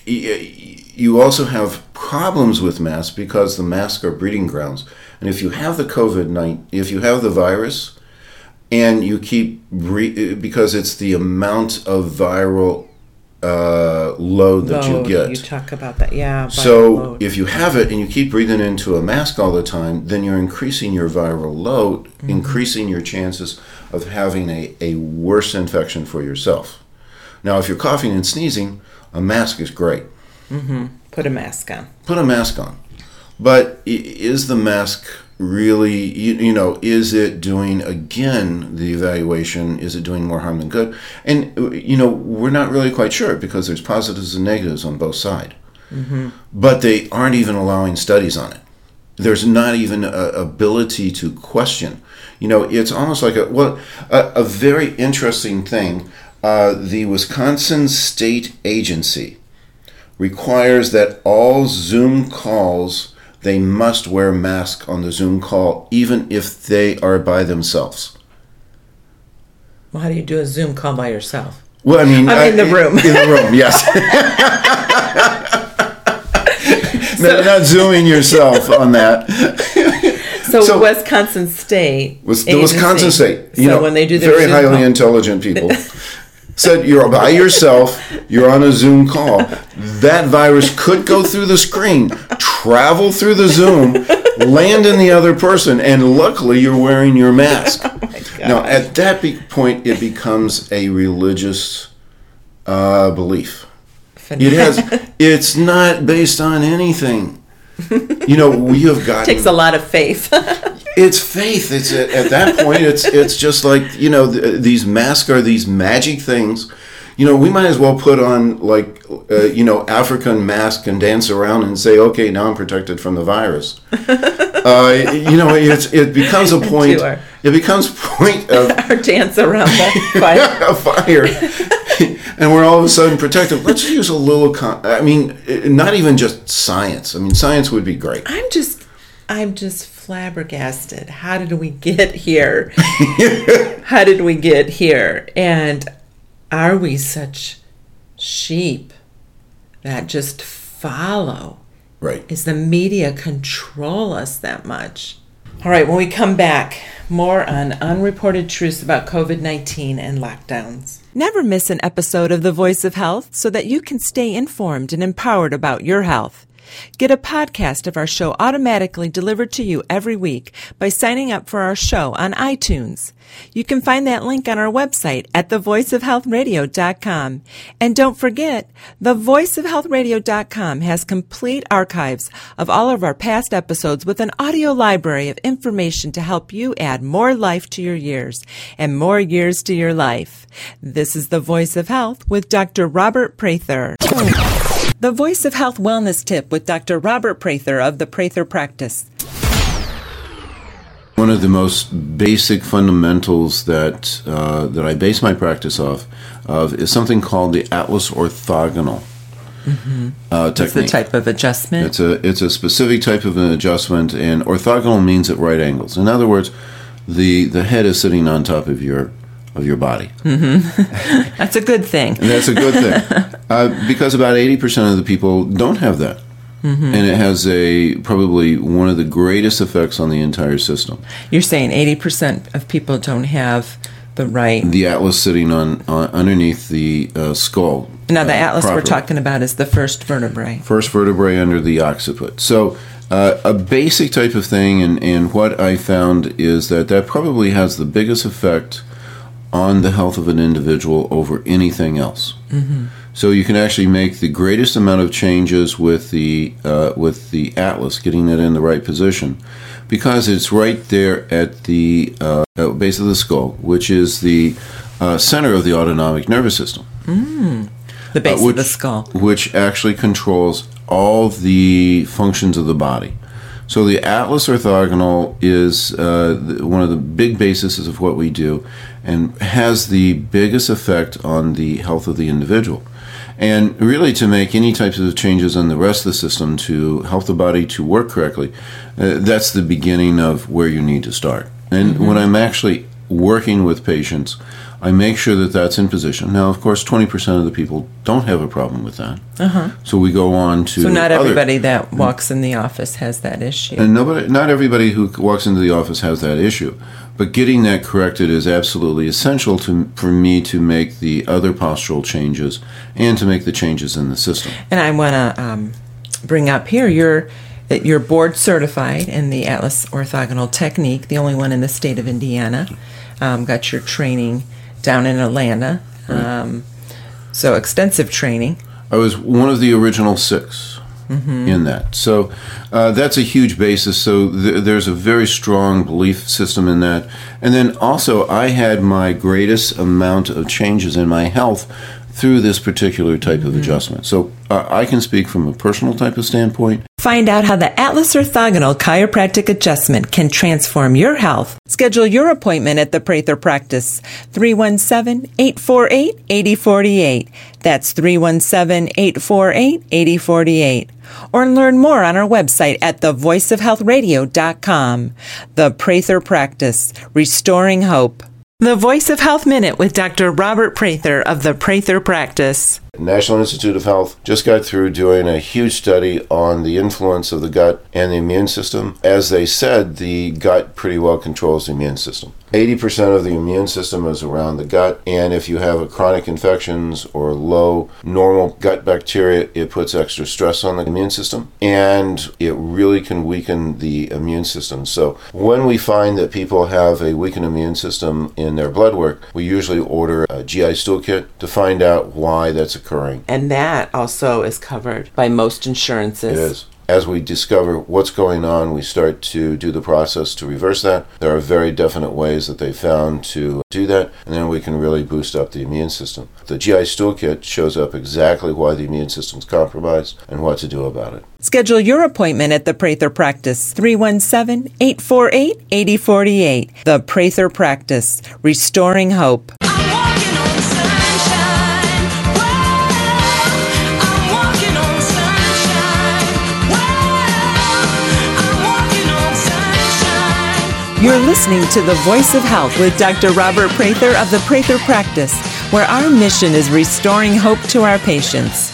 you also have problems with masks because the masks are breeding grounds. And if you have the COVID nineteen, if you have the virus, and you keep, bre- because it's the amount of viral uh, load that load, you get. You talk about that, yeah. So load. If you have it and you keep breathing into a mask all the time, then you're increasing your viral load, mm-hmm. increasing your chances of having a, a worse infection for yourself. Now, if you're coughing and sneezing, a mask is great. Mm-hmm. Put a mask on. Put a mask on. But is the mask really, you, you know, is it doing, again, the evaluation, is it doing more harm than good? And, you know, we're not really quite sure because there's positives and negatives on both sides. Mm-hmm. But they aren't even allowing studies on it. There's not even an ability to question. You know, it's almost like a, well, a, a very interesting thing. Uh, the Wisconsin State Agency requires that all Zoom calls, they must wear a mask on the Zoom call, even if they are by themselves. Well, how do you do a Zoom call by yourself? Well, I mean... I'm I, in the room. In the room, yes. so, not, not Zooming yourself on that. So, so Wisconsin State was the Agency, Wisconsin State, you so know, when they do their very Zoom highly call. intelligent people, said you're by yourself, you're on a Zoom call. That virus could go through the screen, travel through the Zoom, land in the other person, and luckily you're wearing your mask. Oh my God. Now, at that be- point, it becomes a religious uh, belief. It has. It's not based on anything. You know, we have gotten... Takes a lot of faith. It's faith. It's at, at that point, it's it's just like, you know, th- these masks are these magic things. You know, we might as well put on, like, uh, you know, African mask and dance around and say, okay, now I'm protected from the virus. uh, you know, it's, it becomes a point. our, it becomes a point of our dance around the fire. a fire. And we're all of a sudden protected. Let's use a little. Con- I mean, not even just science. I mean, science would be great. I'm just, I'm just flabbergasted. How did we get here? How did we get here? And are we such sheep that just follow? Right. Is the media control us that much? All right, when we come back, more on unreported truths about covid nineteen and lockdowns. Never miss an episode of The Voice of Health so that you can stay informed and empowered about your health. Get a podcast of our show automatically delivered to you every week by signing up for our show on iTunes. You can find that link on our website at the voice of health radio dot com. And don't forget, the voice of health radio dot com has complete archives of all of our past episodes with an audio library of information to help you add more life to your years and more years to your life. This is The Voice of Health with Doctor Robert Prather. The Voice of Health Wellness Tip with Doctor Robert Prather of the Prather Practice. One of the most basic fundamentals that uh, that I base my practice off of is something called the Atlas orthogonal mm-hmm. uh, technique. It's the type of adjustment? It's a it's a specific type of an adjustment, and orthogonal means at right angles. In other words, the the head is sitting on top of your of your body. Mm-hmm. That's a good thing. And that's a good thing. uh, because about eighty percent of the people don't have that. Mm-hmm. And it has a probably one of the greatest effects on the entire system. You're saying eighty percent of people don't have the right... The atlas sitting on, on underneath the uh, skull. Now, the uh, atlas properly. we're talking about is the first vertebrae. First vertebrae under the occiput. So uh, a basic type of thing, and, and what I found is that that probably has the biggest effect on the health of an individual over anything else. Mm-hmm. So you can actually make the greatest amount of changes with the uh, with the atlas, getting it in the right position, because it's right there at the uh, base of the skull, which is the uh, center of the autonomic nervous system. Mm. The base uh, which, of the skull. Which actually controls all the functions of the body. So the atlas orthogonal is uh, one of the big bases of what we do and has the biggest effect on the health of the individual. And really, to make any types of changes in the rest of the system to help the body to work correctly, uh, that's the beginning of where you need to start. And mm-hmm. when I'm actually working with patients, I make sure that that's in position. Now, of course, twenty percent of the people don't have a problem with that. Uh-huh. So we go on to So not other, everybody that walks in the office has that issue. And nobody, not everybody who walks into the office has that issue. But getting that corrected is absolutely essential to, for me to make the other postural changes and to make the changes in the system. And I want to um, bring up here, you're, you're board certified in the Atlas Orthogonal Technique, the only one in the state of Indiana. Um, got your training down in Atlanta. Right. Um, so extensive training. I was one of the original six mm-hmm. in that. So uh, that's a huge basis. So th- there's a very strong belief system in that. And then also I had my greatest amount of changes in my health through this particular type mm-hmm. of adjustment. So uh, I can speak from a personal type of standpoint. Find out how the Atlas Orthogonal Chiropractic Adjustment can transform your health. Schedule your appointment at the Prather Practice, three one seven, eight four eight, eight zero four eight. That's three one seven, eight four eight, eight zero four eight. Or learn more on our website at the voice of health radio dot com. The Prather Practice, restoring hope. The Voice of Health Minute with Doctor Robert Prather of the Prather Practice. National Institute of Health just got through doing a huge study on the influence of the gut and the immune system. As they said, the gut pretty well controls the immune system. eighty percent of the immune system is around the gut, and if you have a chronic infections or low normal gut bacteria, it puts extra stress on the immune system, and it really can weaken the immune system. So when we find that people have a weakened immune system in their blood work, we usually order a G I stool kit to find out why that's occurring. And that also is covered by most insurances. It is. as we discover what's going on, we start to do the process to reverse that. There are very definite ways that they found to do that, and then we can really boost up the immune system. The G I Stool Kit shows up exactly why the immune system's compromised and what to do about it. Schedule your appointment at the Prather Practice, three one seven, eight four eight, eight zero four eight. The Prather Practice, restoring hope. I'm walking on sunshine. Whoa, I'm walking on sunshine. Whoa, I'm walking on sunshine. You're listening to The Voice of Health with Doctor Robert Prather of the Prather Practice, where our mission is restoring hope to our patients.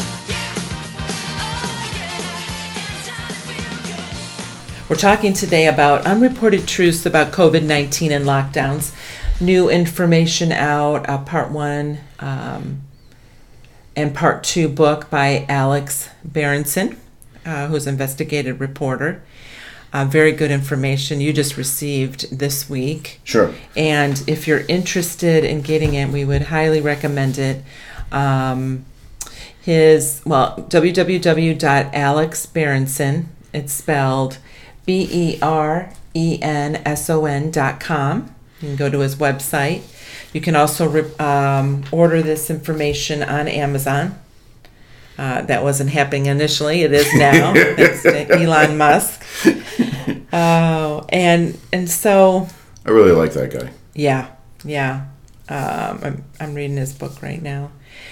We're talking today about unreported truths about COVID nineteen and lockdowns. New information out, uh, part one um, and part two book by Alex Berenson, uh, who's an investigative reporter. Uh, very good information you just received this week. Sure. And if you're interested in getting it, we would highly recommend it. Um, his, well, w w w dot alex berenson, it's spelled B E R E N S O N dot com. You can go to his website. You can also re- um, order this information on Amazon. Uh, that wasn't happening initially. It is now, thanks to Elon Musk. Oh, and and so I really like that guy. yeah, yeah. Um, I'm I'm reading his book right now.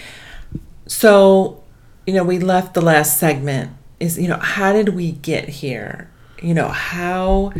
So, you know, we left the last segment is, you know, how did we get here? You know, how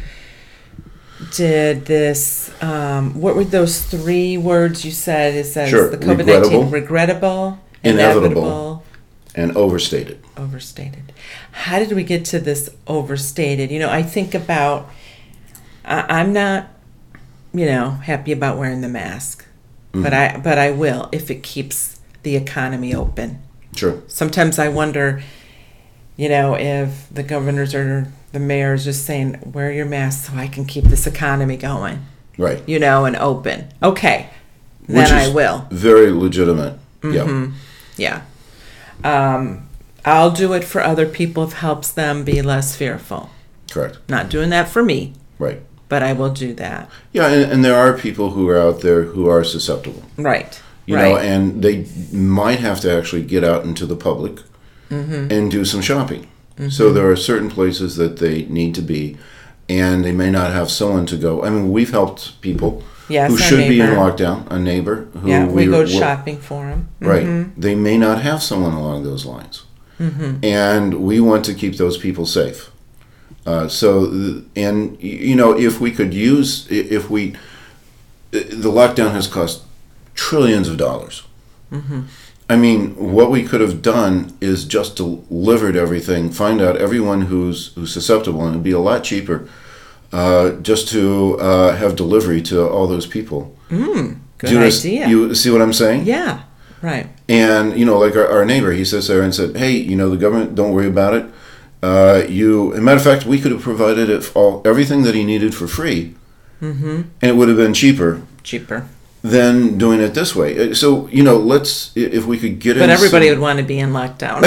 did this, um, what were those three words you said? It says Sure. the COVID Regrettable. nineteen, regrettable, Inevitable. inevitable, And overstated. overstated. How did we get to this overstated? You know, I think about, I, I'm not, you know, happy about wearing the mask, Mm-hmm. but I, but I will if it keeps the economy open. Sure. Sometimes I wonder, you know, if the governors or the mayors just saying, wear your mask so I can keep this economy going, Right. you know, and open. Okay, then Which I is will. Very legitimate. Mm-hmm. Yeah. Yeah. Um, I'll do it for other people if it helps them be less fearful. Correct. Not doing that for me, Right. but I will do that. Yeah, and, and there are people who are out there who are susceptible. Right. You right. know, and they might have to actually get out into the public Mm-hmm. and do some shopping. So there are certain places that they need to be, and they may not have someone to go. I mean, we've helped people Yes, who our should be in neighbor. lockdown, a neighbor who Yeah, we, go were- shopping for them. Right. They may not have someone along those lines. Mm-hmm. And we want to keep those people safe. Uh, so, th- and, y- you know, if we could use, i- if we, i- the lockdown has cost trillions of dollars. Mm-hmm. I mean, what we could have done is just delivered everything, find out everyone who's who's susceptible, and it'd be a lot cheaper uh, just to uh, have delivery to all those people. Mm, good Do you, underst- idea. you see what I'm saying? Yeah, right. And, you know, like our, our neighbor, he sits there and said, hey, you know, the government, don't worry about it. Uh, you, as a matter of fact, we could have provided it all, everything that he needed for free, Mm-hmm. and it would have been cheaper Cheaper. than doing it this way. So, you know, let's, i- if we could get in But everybody some- would want to be in lockdown.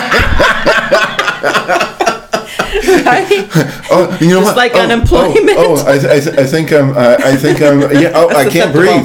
Right? Oh, you know Just what? like oh, unemployment. Oh, oh I, th- I, th- I think I'm. Uh, I think I'm. Yeah. Oh, I can't breathe.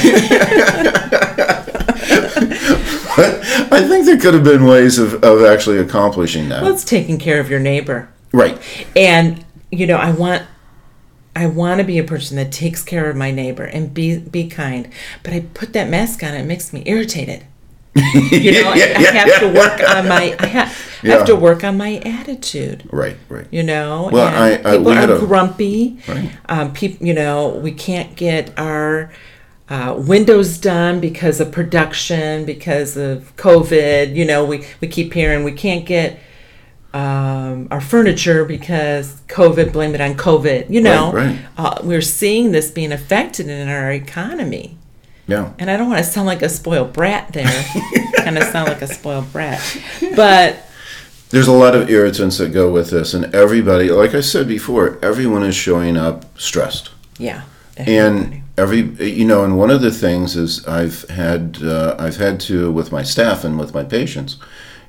But I think there could have been ways of, of actually accomplishing that. Well, it's taking care of your neighbor. Right. And, you know, I want I want to be a person that takes care of my neighbor and be be kind. But I put that mask on, it makes me irritated. You know, I, I have to work on my I, ha- I Yeah. have to work on my attitude. Right. Right. You know, Well, and I- I- people we had are a- grumpy. Right. Um, people, you know, we can't get our uh, windows done because of production, because of COVID. You know, we, we keep hearing we can't get um, our furniture because COVID. Blame it on COVID. You know, Right, right. Uh, we're seeing this being affected in our economy. Yeah. And I don't want to sound like a spoiled brat there. Kind of sound like a spoiled brat, but. There's a lot of irritants that go with this, and everybody, like I said before, everyone is showing up stressed. Yeah. And every, you know, and one of the things is I've had, uh, I've had to with my staff and with my patients,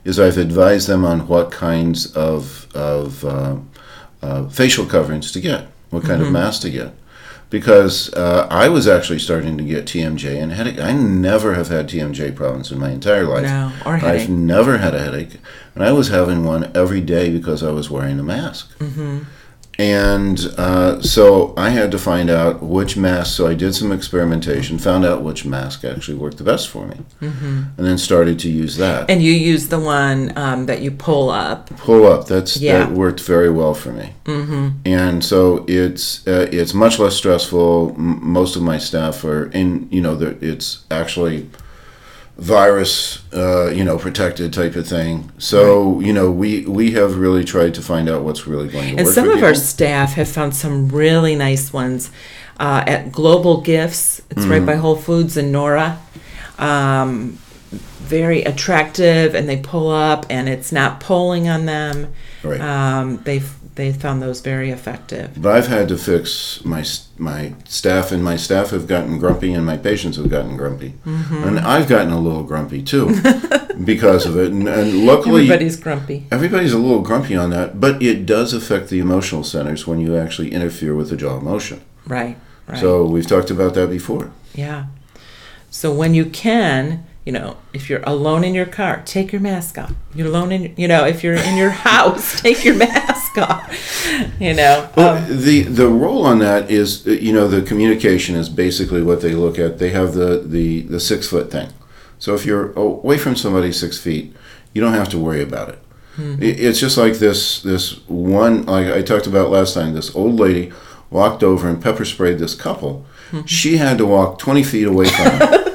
is I've advised them on what kinds of, of uh, uh, facial coverings to get, what kind Mm-hmm. of mask to get. Because uh, I was actually starting to get T M J and headache. I never have had T M J problems in my entire life. No, or headache. I've never had a headache. And I was having one every day because I was wearing a mask. Mm-hmm. And uh, so I had to find out which mask. So I did some experimentation, found out which mask actually worked the best for me, mm-hmm. and then started to use that. And you use the one um, that you pull up. Pull up. That's Yeah. that worked very well for me. Mm-hmm. And so it's uh, it's much less stressful. M- most of my staff are in. You know, the- it's actually virus, uh, you know, protected type of thing. So you know, we we have really tried to find out what's really going to And work. some for of our people. staff have found some really nice ones uh, at Global Gifts. It's Mm-hmm. right by Whole Foods in Nora. Um, very attractive, and they pull up, and it's not pulling on them. Right. Um, they've they found those very effective. But I've had to fix my my staff, and my staff have gotten grumpy, and my patients have gotten grumpy, Mm-hmm. and I've gotten a little grumpy too because of it. And, and luckily, Everybody's grumpy. everybody's a little grumpy on that, but it does affect the emotional centers when you actually interfere with the jaw motion. Right. Right. So we've talked about that before. Yeah. So when you can, you know, if you're alone in your car, take your mask off. You're alone in, you know, if you're in your house, take your mask off. You know. Well, Um, the the role on that is, uh, you know, the communication is basically what they look at. They have the, the, the six foot thing. So if you're away from somebody six feet, you don't have to worry about it. It- It's just like this this one, like I talked about last time, this old lady walked over and pepper sprayed this couple. She had to walk twenty feet away from them.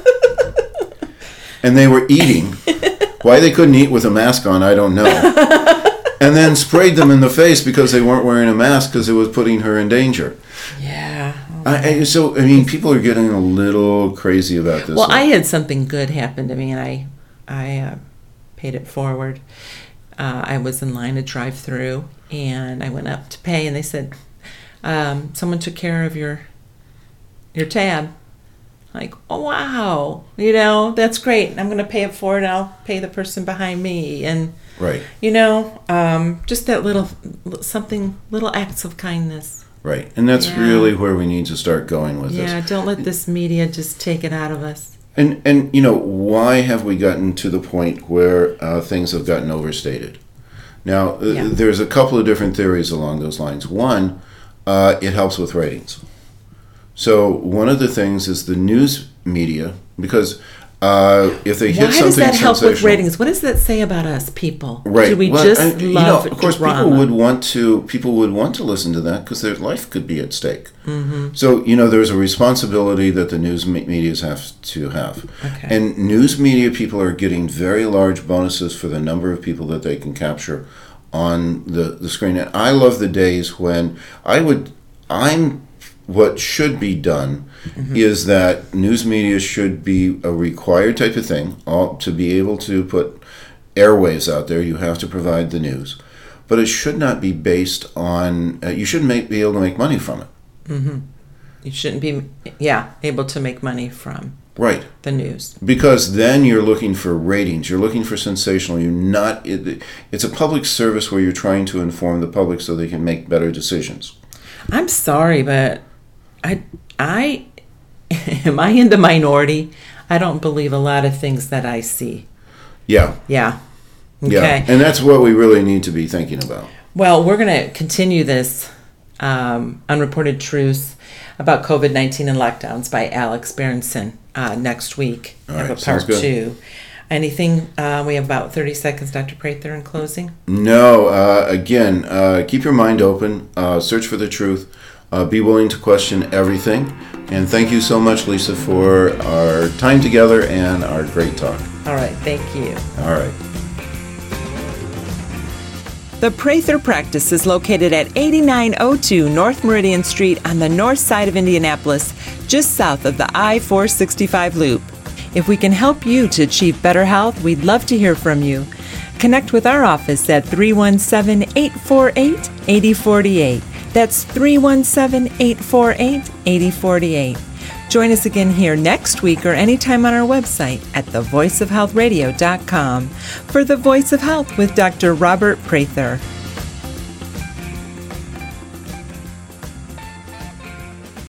And they were eating. Why they couldn't eat with a mask on, I don't know. And then sprayed them in the face because they weren't wearing a mask because it was putting her in danger. yeah. I, I, so, I mean, people are getting a little crazy about this. Well, I had something good happen to me, and I, I uh, paid it forward. Uh, I was in line to drive through, and I went up to pay, and they said, um, "Someone took care of your, your tab." Like, oh wow, you know, that's great. I'm going to pay it forward, and I'll pay the person behind me, and Right, you know, um, just that little something, little acts of kindness. right. And that's Yeah. really where we need to start going with Yeah, this. don't let this media just take it out of us. And, and you know, why have we gotten to the point where uh, things have gotten overstated? Now, uh, Yeah. there's a couple of different theories along those lines. One, uh, it helps with ratings. So one of the things is the news media, because uh, if they hit Why something does that help with sensational- ratings? What does that say about us people? Right. Do we Well, just I- love you know, of course, drama? people would want to. People would want to listen to that because their life could be at stake. Mm-hmm. So you know, there's a responsibility that the news me- medias have to have. Okay. And news media people are getting very large bonuses for the number of people that they can capture on the the screen. And I love the days when I would. I'm. What should be done Mm-hmm. is that news media should be a required type of thing. All, to be able to put airwaves out there, you have to provide the news. But it should not be based on, uh, you shouldn't make, be able to make money from it. You shouldn't be, yeah, able to make money from Right. the news. Because then you're looking for ratings, you're looking for sensational, you're not, it, it's a public service where you're trying to inform the public so they can make better decisions. I'm sorry, but I, I, am I in the minority? I don't believe a lot of things that I see. Yeah. Yeah. Okay. Yeah. And that's what we really need to be thinking about. Well, we're going to continue this um, unreported truths about COVID nineteen and lockdowns by Alex Berenson uh, next week. All have right, a sounds part good. two. Anything? Uh, we have about thirty seconds, Doctor Prather, in closing. No, uh, again, uh, keep your mind open, uh, search for the truth, uh, be willing to question everything. And thank you so much, Lisa, for our time together and our great talk. All right. Thank you. All right. The Prather practice is located at eighty-nine oh two North Meridian Street on the north side of Indianapolis, just south of the I four sixty-five loop. If we can help you to achieve better health, we'd love to hear from you. Connect with our office at three one seven, eight four eight, eight oh four eight. That's three one seven, eight four eight, eight oh four eight. Join us again here next week or anytime on our website at the voice of health radio dot com for The Voice of Health with Doctor Robert Prather.